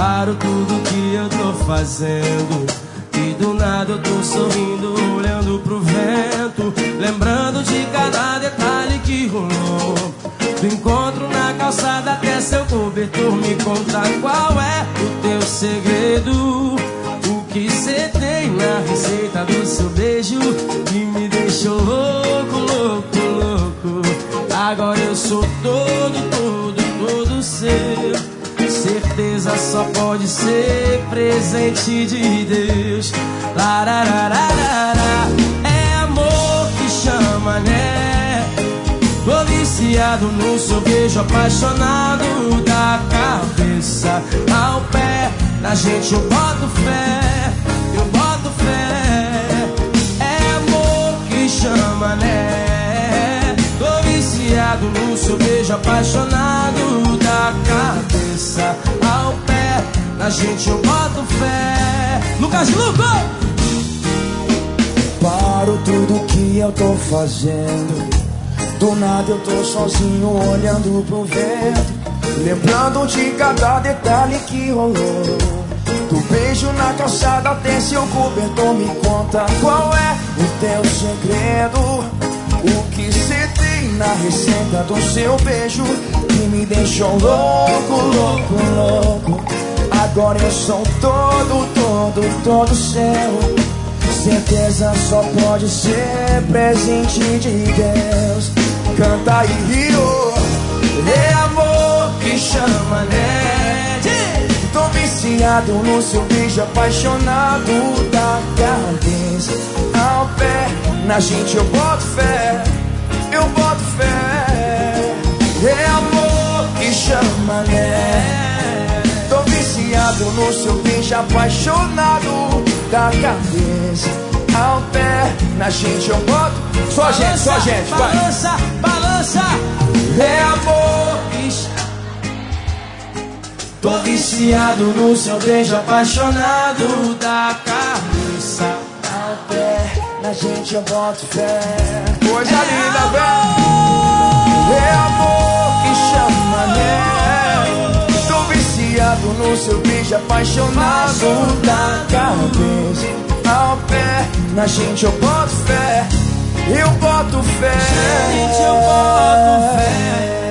Paro tudo que eu tô fazendo e do nada eu tô sorrindo, olhando pro vento, lembrando de cada detalhe que rolou. Do encontro na calçada até seu cobertor. Me conta qual é o teu segredo, o que cê tem na receita do seu beijo que me deixou louco, louco, louco. Agora eu sou todo seu. Certeza só pode ser presente de Deus. Lararararara. É amor que chama, né? Tô viciado no seu beijo, apaixonado da cabeça ao pé. Na gente eu boto fé, eu boto fé. É amor que chama, né? Tô viciado no seu beijo, apaixonado da cabeça ao pé. Na gente eu boto fé. Lucas Luco! Paro tudo que eu tô fazendo, do nada eu tô sozinho olhando pro vento, lembrando de cada detalhe que rolou. Do beijo na calçada até seu cobertor. Me conta qual é o teu segredo, o que cê tem na receita do seu beijo que me deixou louco, louco, louco. Agora eu sou todo seu. Certeza só pode ser presente de Deus. Canta aí, Rio. É amor que chama, né? Tô viciado no seu beijo, apaixonado da cabeça ao pé. Na gente eu boto fé, eu boto fé. É amor que chama, né? Tô viciado no seu beijo, apaixonado da cabeça ao pé. Na gente eu boto. Só gente, vai. Balança, balança. É amor que chama. Tô viciado no seu beijo, apaixonado da cabeça ao pé. Na gente eu boto fé. Coisa É linda, velho. É amor que chama, né? Tô viciado no seu beijo, apaixonado da cabeça ao pé. Na gente eu boto fé, eu boto fé. Gente, eu boto fé.